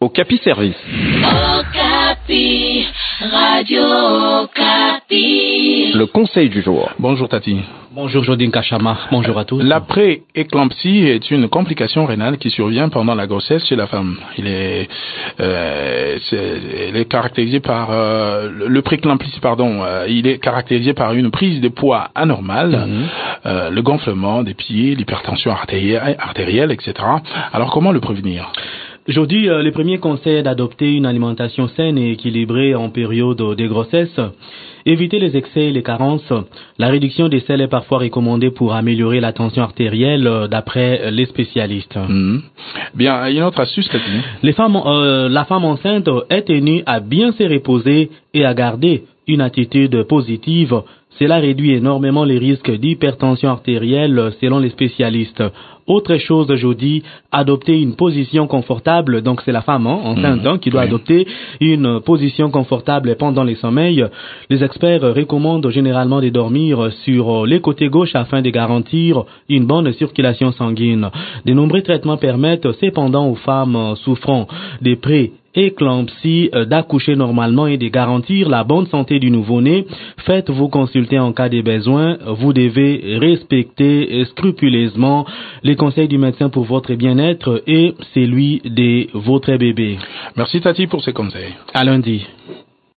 Okapi Service. Okapi, Radio Okapi. Le conseil du jour. Bonjour Tati. Bonjour Jodine Kachama, bonjour à tous. La pré-éclampsie est une complication rénale qui survient pendant la grossesse chez la femme. Elle est caractérisée par le pré-éclampsie, il est caractérisé par une prise de poids anormale, le gonflement des pieds, l'hypertension artérielle, etc. Alors comment le prévenir? Aujourd'hui, le premier conseil est d'adopter une alimentation saine et équilibrée en période de grossesse. Éviter les excès et les carences. La réduction des sels est parfois recommandée pour améliorer la tension artérielle d'après les spécialistes. Bien, une autre astuce, Tati. La femme enceinte est tenue à bien se reposer et à garder une attitude positive. Cela réduit énormément les risques d'hypertension artérielle selon les spécialistes. Autre chose aujourd'hui, adopter une position confortable. Donc c'est la femme enceinte qui doit adopter une position confortable pendant les sommeils. Les experts recommandent généralement de dormir sur les côtés gauche afin de garantir une bonne circulation sanguine. De nombreux traitements permettent cependant aux femmes souffrant des pré-éclampsie d'accoucher normalement et de garantir la bonne santé du nouveau-né. Faites-vous consulter en cas de besoin. Vous devez respecter scrupuleusement les conseils du médecin pour votre bien-être et celui de votre bébé. Merci Tati pour ces conseils. À lundi.